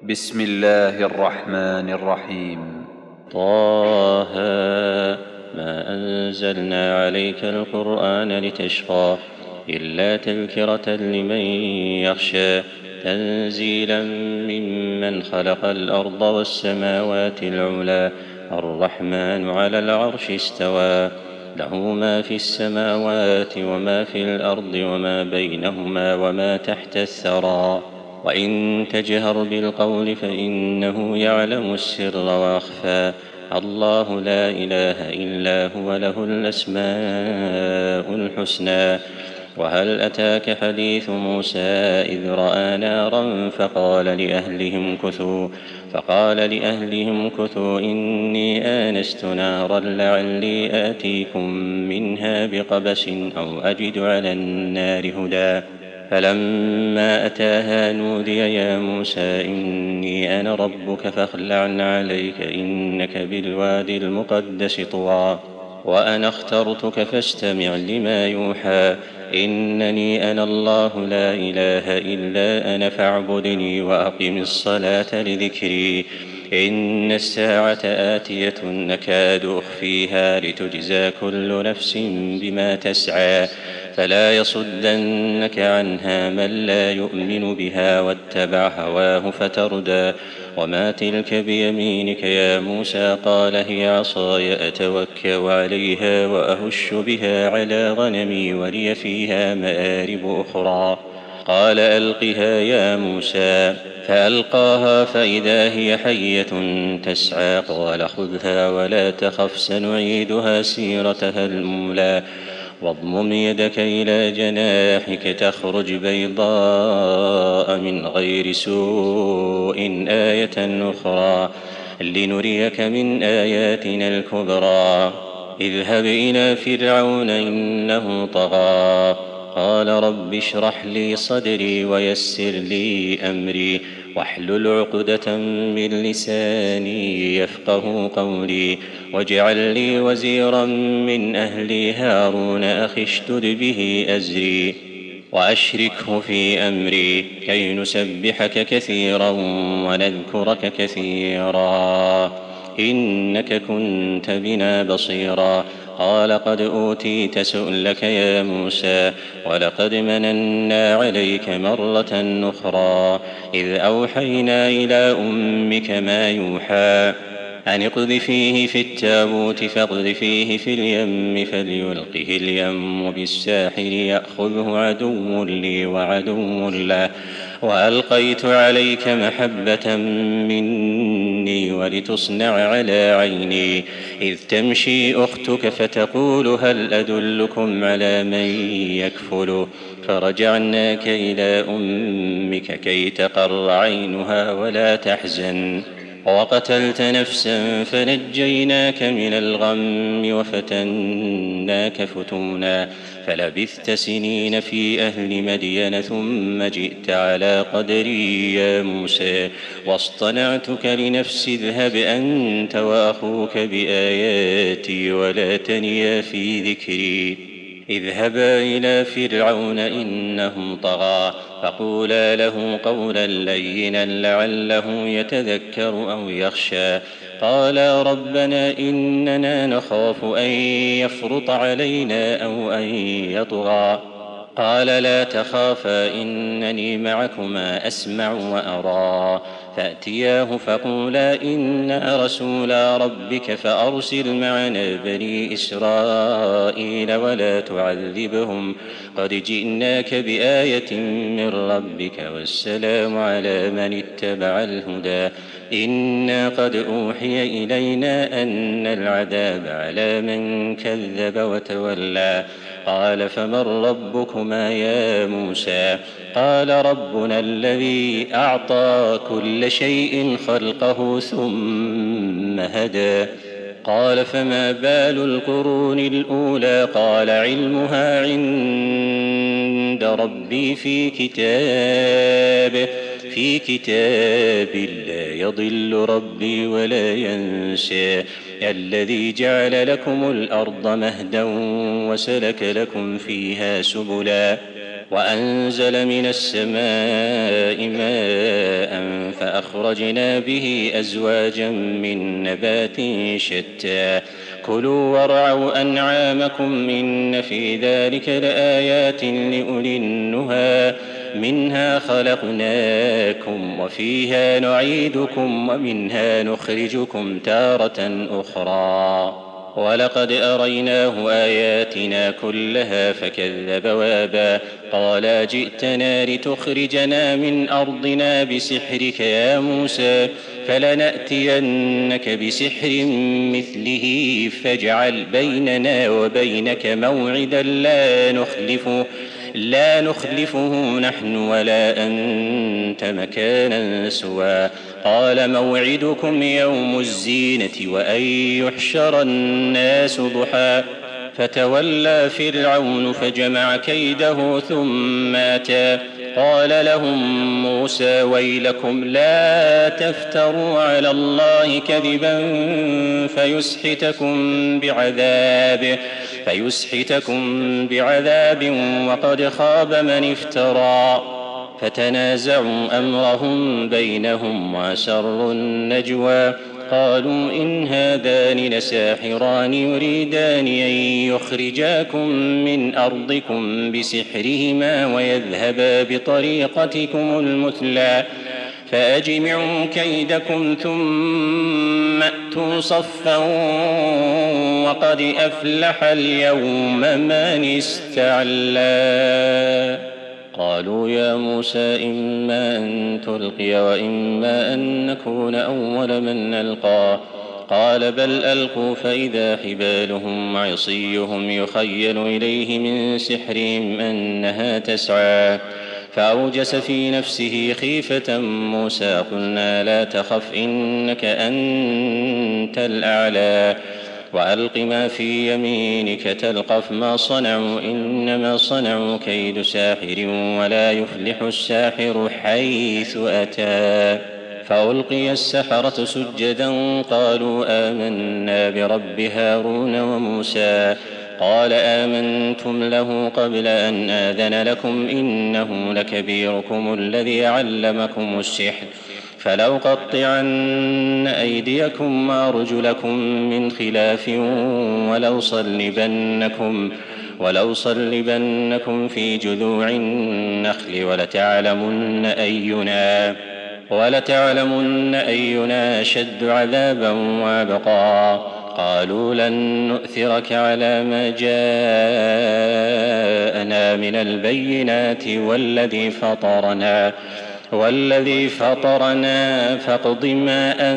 بسم الله الرحمن الرحيم. طه. ما أنزلنا عليك القرآن لتشقى إلا تذكرة لمن يخشى تنزيلا ممن خلق الأرض والسماوات العلى الرحمن على العرش استوى له ما في السماوات وما في الأرض وما بينهما وما تحت الثرى وإن تجهر بالقول فإنه يعلم السر وأخفى الله لا إله إلا هو له الأسماء الحسنى. وهل أتاك حديث موسى إذ رأى نارا فقال لأهلهم كثوا إني آنست نارا لعلي آتيكم منها بقبس أو أجد على النار هدى فلما أتاها نودي يا موسى إني أنا ربك فاخلع عليك إنك بالوادي المقدس طوى وأنا اخترتك فاستمع لما يوحى إنني أنا الله لا إله إلا أنا فاعبدني وأقم الصلاة لذكري إن الساعة آتية نكاد أخفيها لتجزى كل نفس بما تسعى فلا يصدنك عنها من لا يؤمن بها واتبع هواه فتردى وما تلك بيمينك يا موسى قال هي عصاي أتوكأ عليها وأهش بها على غنمي ولي فيها مآرب أخرى قال ألقها يا موسى فألقاها فإذا هي حية تسعى قال خذها ولا تخف سنعيدها سيرتها الأولى واضمم يدك إلى جناحك تخرج بيضاء من غير سوء آية أخرى لنريك من آياتنا الكبرى اذهب إلى فرعون إنه طغى قال رب اشرح لي صدري ويسر لي أمري واحلل عقدة من لساني يفقه قولي واجعل لي وزيرا من أهلي هارون أخي اشدد به أزري وأشركه في أمري كي نسبحك كثيرا ونذكرك كثيرا إنك كنت بنا بصيرا قال قد أوتيت سؤلك يا موسى ولقد مننا عليك مرة أخرى إذ أوحينا إلى أمك ما يوحى أن اقذفيه في التابوت فاقذفيه في اليم فليلقه اليم بالساحل يأخذه عدو لي وعدو له وألقيت عليك محبة مني ولتصنع على عيني إذ تمشي أختك فتقول هل أدلكم على من يكفله فرجعناك إلى أمك كي تقر عينها ولا تحزن وقتلت نفسا فنجيناك من الغم وفتناك فتونا فلبثت سنين في أهل مدين ثم جئت على قدري يا موسى واصطنعتك لنفسي اذهب أنت وأخوك بآياتي ولا تنيا في ذكري اذهبا إلى فرعون إنه طغى فقولا له قولا لينا لعله يتذكر أو يخشى قالا ربنا إننا نخاف أن يفرط علينا أو أن يطغى قال لا تخافا إنني معكما أسمع وأرى فأتياه فقولا إنا رسولا ربك فأرسل معنا بني إسرائيل ولا تعذبهم قد جئناك بآية من ربك والسلام على من اتبع الهدى إنا قد أوحي إلينا أن العذاب على من كذب وتولى قال فمن ربكما يا موسى قال ربنا الذي أعطى كل شيء خلقه ثم هدى قال فما بال القرون الأولى قال علمها عند ربي في كتاب لا يضل ربي ولا ينسى الذي جعل لكم الأرض مهدا وسلك لكم فيها سبلا وأنزل من السماء ماء فأخرجنا به أزواجا من نبات شتى كلوا وارعوا أنعامكم إن في ذلك لآيات لأولي النهى منها خلقناكم وفيها نعيدكم ومنها نخرجكم تارة أخرى ولقد أريناه آياتنا كلها فكذب وابى قالا جئتنا لتخرجنا من أرضنا بسحرك يا موسى فلنأتينك بسحر مثله فاجعل بيننا وبينك موعدا لا نخلفه نحن ولا أنت مكانا سوى قال موعدكم يوم الزينة وأن يحشر الناس ضحى فتولى فرعون فجمع كيده ثم أتى قال لهم موسى ويلكم لا تفتروا على الله كذبا فيسحتكم بعذاب وقد خاب من افترى فتنازعوا أمرهم بينهم وأسروا النجوى قالوا إن هذان لساحران يريدان أن يخرجاكم من أرضكم بسحرهما ويذهبا بطريقتكم المثلى فأجمعوا كيدكم ثم أتوا صفا وقد أفلح اليوم من استعلى قالوا يا موسى إما أن تلقي وإما أن نكون أول من نلقى قال بل ألقوا فإذا حبالهم وعصيهم يخيل إليه من سحرهم أنها تسعى فأوجس في نفسه خيفة موسى قلنا لا تخف إنك أنت الأعلى وألق ما في يمينك تلقف ما صنعوا إنما صنعوا كيد ساحر ولا يفلح الساحر حيث أتى فألقي السحرة سجدا قالوا آمنا برب هارون وموسى قال آمنتم له قبل أن آذن لكم إنه لكبيركم الذي علمكم السحر فلأقطعن أيديكم وأرجلكم من خلاف ولأصلبنكم في جذوع النخل ولتعلمن أينا أشد عذابا وأبقى قالوا لن نؤثرك على ما جاءنا من البينات والذي فطرنا فاقض ما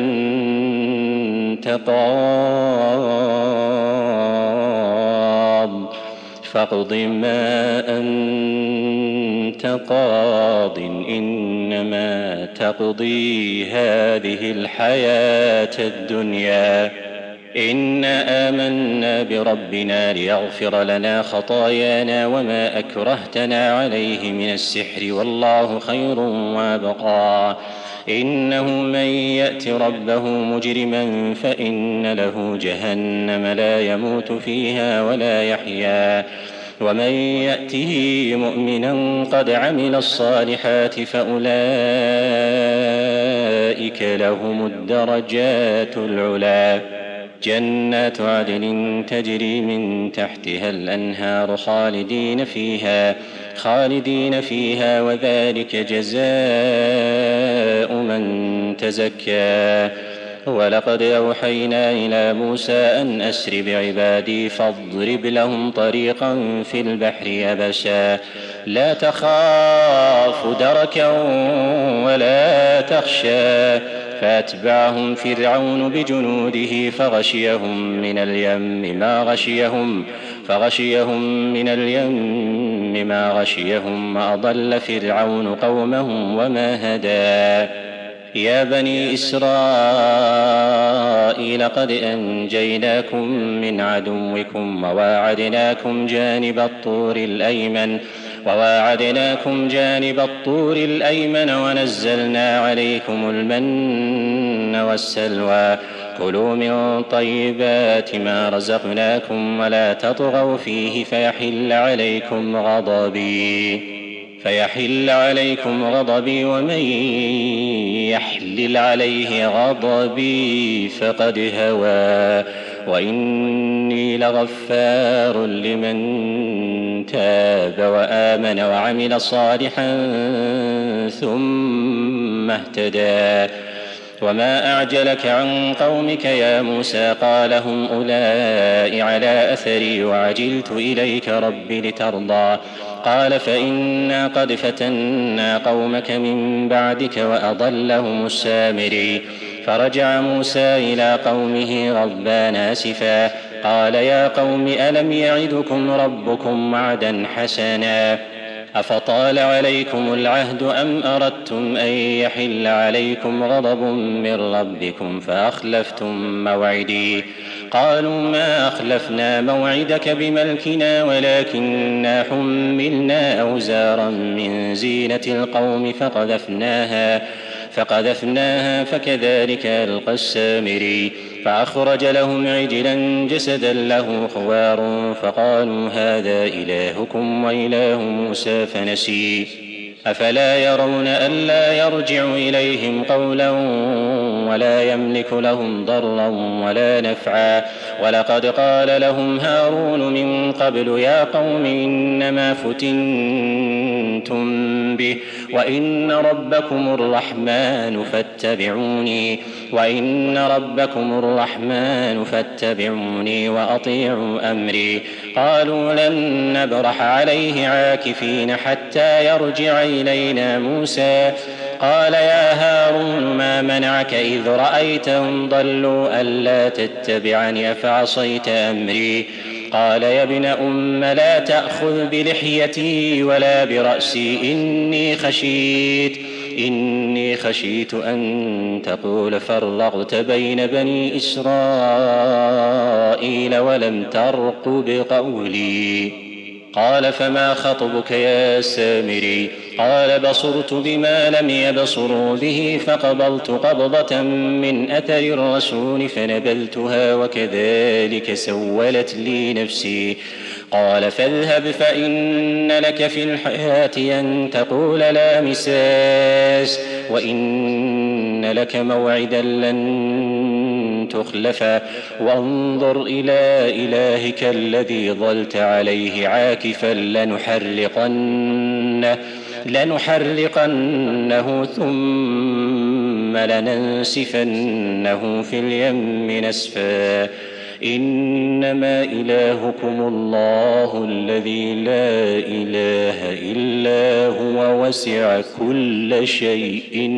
أنت قاض إنما تقضي هذه الحياة الدنيا إنا آمنا بربنا ليغفر لنا خطايانا وما أكرهتنا عليه من السحر والله خير وابقى إنه من يأت ربه مجرما فإن له جهنم لا يموت فيها ولا يحيا ومن يأته مؤمنا قد عمل الصالحات فأولئك لهم الدرجات العلى جنات عدن تجري من تحتها الأنهار خالدين فيها وذلك جزاء من تزكى ولقد أوحينا إلى موسى أن أسر بعبادي فاضرب لهم طريقا في البحر يبسا لا تخاف دركا ولا تخشى فأتبعهم فرعون بجنوده فغشيهم من اليم ما غشيهم وأضل فرعون قومه وما هدى يا بني إسرائيل قد أنجيناكم من عدوكم وواعدناكم جانب الطور الأيمن ونزلنا عليكم المن والسلوى كلوا من طيبات ما رزقناكم ولا تطغوا فيه فيحل عليكم غضبي ومن يحلل عليه غضبي فقد هوى وإني لغفار لمن تاب وآمن وعمل صالحا ثم اهتدى. وما أعجلك عن قومك يا موسى؟ قال هم أولئك على أثري وعجلت إليك رب لترضى. قال فإنا قد فتنا قومك من بعدك وأضلهم السامري. فرجع موسى إلى قومه غضبان آسفا قال يا قوم ألم يعدكم ربكم وعدا حسنا أفطال عليكم العهد أم أردتم أن يحل عليكم غضب من ربكم فأخلفتم موعدي؟ قالوا ما أخلفنا موعدك بملكنا ولكننا حملنا أوزارا من زينة القوم فقذفناها فكذلك ألقى السامري. فأخرج لهم عجلا جسدا له خوار فقالوا هذا إلهكم وإله موسى فنسي. أفلا يرون ألا يرجع إليهم قولا ولا يملك لهم ضرا ولا نفعا؟ ولقد قال لهم هارون من قبل يا قوم إنما فتنتم به وإن ربكم الرحمن فاتبعوني وأطيعوا أمري. قالوا لن نبرح عليه عاكفين حتى يرجع إلينا موسى. قال يا هارون ما منعك إذ رأيتهم ضلوا ألا تتبعني أفعصيت أمري؟ قال يا ابن أم لا تأخذ بلحيتي ولا برأسي إني خشيت أن تقول فرقت بين بني إسرائيل ولم ترقب قولي. قال فما خطبك يا سامري؟ قال بصرت بما لم يبصروا به فقبضت قبضة من أثر الرسول فنبذتها وكذلك سولت لي نفسي. قال فاذهب فإن لك في الحياة أن تقول لا مساس وإن لك موعدا لن تخلفه وانظر إلى إلهك الذي ظلت عليه عاكفا لنحرقنه ثم لننسفنه في اليم نسفا. إنما إلهكم الله الذي لا إله إلا هو وسع كل شيء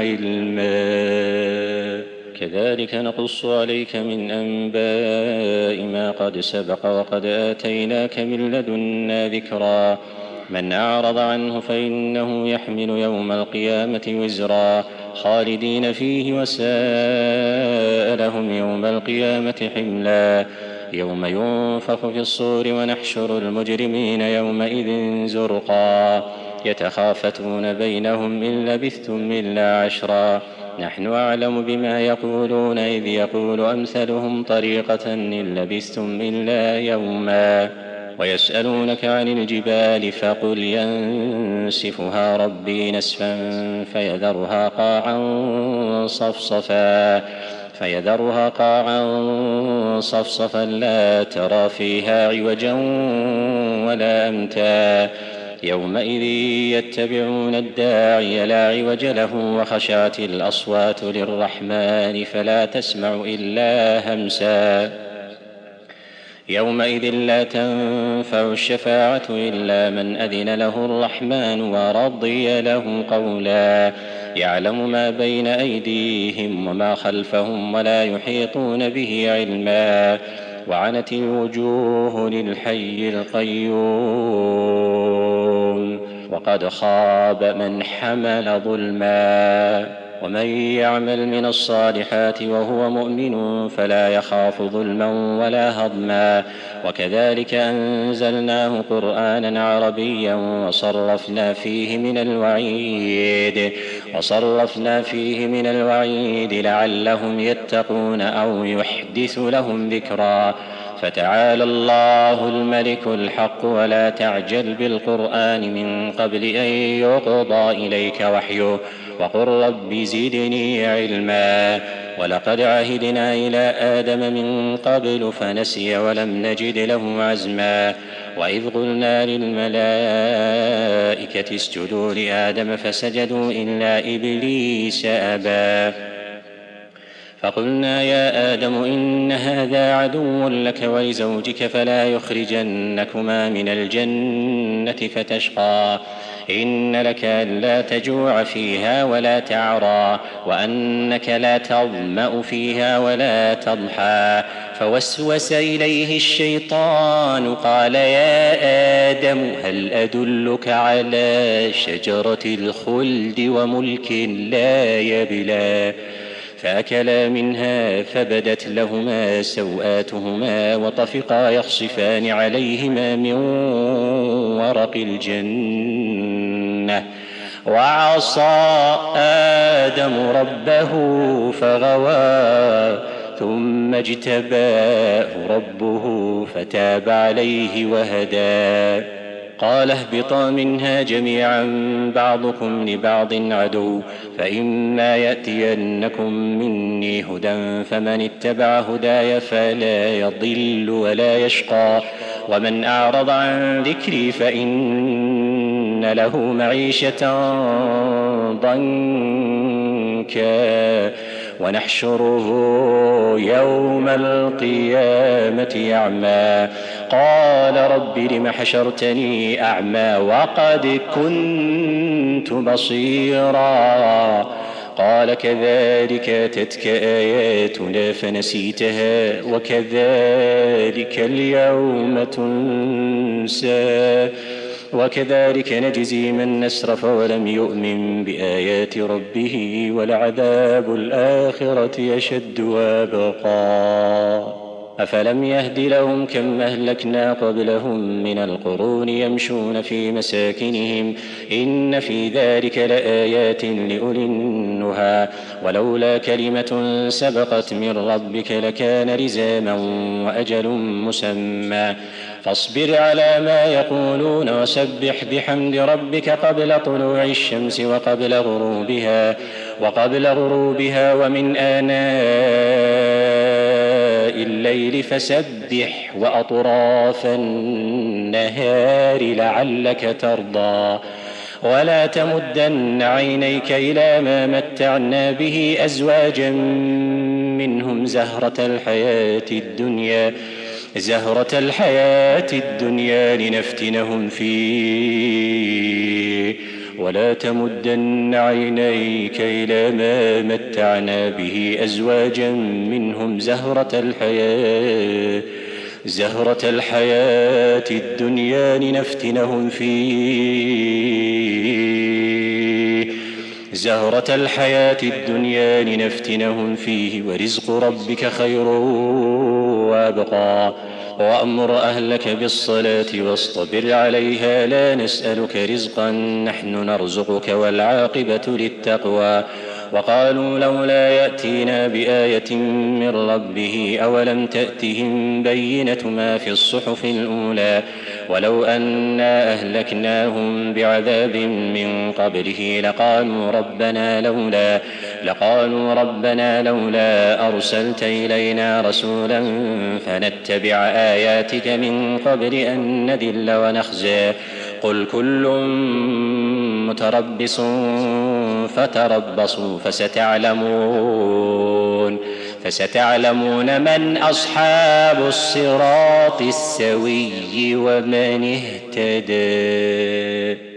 علما. كذلك نقص عليك من أنباء ما قد سبق وقد آتيناك من لدنا ذكرا. من أعرض عنه فإنه يحمل يوم القيامة وزرا خالدين فيه وساء لهم يوم القيامة حملا. يوم ينفخ في الصور ونحشر المجرمين يومئذ زرقا يتخافتون بينهم إن لبثتم إلا عشرا نحن أعلم بما يقولون إذ يقول أمثلهم طريقة إن لبثتم إلا يوما. ويسألونك عن الجبال فقل ينسفها ربي نسفا فيذرها قاعا صفصفا لا ترى فيها عوجا ولا أمتا. يومئذ يتبعون الداعي لا عوج له وخشعت الأصوات للرحمن فلا تسمع إلا همسا. يومئذ لا تنفع الشفاعة إلا من أذن له الرحمن ورضي له قولا. يعلم ما بين أيديهم وما خلفهم ولا يحيطون به علما. وعنت الوجوه للحي القيوم وقد خاب من حمل ظلما. ومن يعمل من الصالحات وهو مؤمن فلا يخاف ظلما ولا هضما. وكذلك أنزلناه قرآنا عربيا وصرفنا فيه من الوعيد لعلهم يتقون أو يحدث لهم ذكرا. فتعالى الله الملك الحق ولا تعجل بالقرآن من قبل أن يقضى إليك وحيه وقل رب زدني علما ولقد عهدنا إلى آدم من قبل فنسي ولم نجد له عزما وإذ قلنا للملائكة اسجدوا لآدم فسجدوا إلا إبليس أبى فقلنا يا آدم إن هذا عدو لك ولزوجك فلا يخرجنكما من الجنة فتشقى إن لك ألا تجوع فيها ولا تعرى وأنك لا تظمأ فيها ولا تضحى فوسوس إليه الشيطان قال يا آدم هل أدلك على شجرة الخلد وملك لا يبلى فأكلا منها فبدت لهما سوآتهما وطفقا يخصفان عليهما من ورق الجنة وعصى آدم ربه فغوى ثم اجتباه ربه فتاب عليه وهدى قال اهبطا منها جميعا بعضكم لبعض عدو فإما يأتينكم مني هدى فمن اتبع هداي فلا يضل ولا يشقى ومن أعرض عن ذكري فإن له معيشة ضنكا ونحشره يوم القيامة أعمى قال رب لم حشرتني أعمى وقد كنت بصيرا قال كذلك أتتك آياتنا فنسيتها وكذلك اليوم تنسى وكذلك نجزي من أسرف ولم يؤمن بآيات ربه ولعذاب الآخرة أشد وأبقى أفلم يهد لهم كم أهلكنا قبلهم من القرون يمشون في مساكنهم إن في ذلك لآيات لأولي النهى ولولا كلمة سبقت من ربك لكان لزاما وأجل مسمى فاصبر على ما يقولون وسبح بحمد ربك قبل طلوع الشمس وقبل غروبها ومن آناء الليل فسبح وأطراف النهار لعلك ترضى ولا تمدن عينيك إلى ما متعنا به أزواجا منهم زهرة الحياة الدنيا لنفتنهم فيه ولا تمدن عينيك إلى ما متعنا به أزواجا منهم زهرة الحياة الدنيا لنفتنهم فيه ورزق ربك خير وأبقى وأمر أهلك بالصلاة واصطبر عليها لا نسألك رزقا نحن نرزقك والعاقبة للتقوى وقالوا لولا يأتينا بآية من ربه أولم تأتهم بينة ما في الصحف الأولى ولو أنا أهلكناهم بعذاب من قبله لقالوا ربنا لولا أرسلت إلينا رسولا فنتبع آياتك من قبل أن نذل ونخزى قل كل متربص فتربصوا فستعلمون من أصحاب الصراط السوي ومن اهتدى.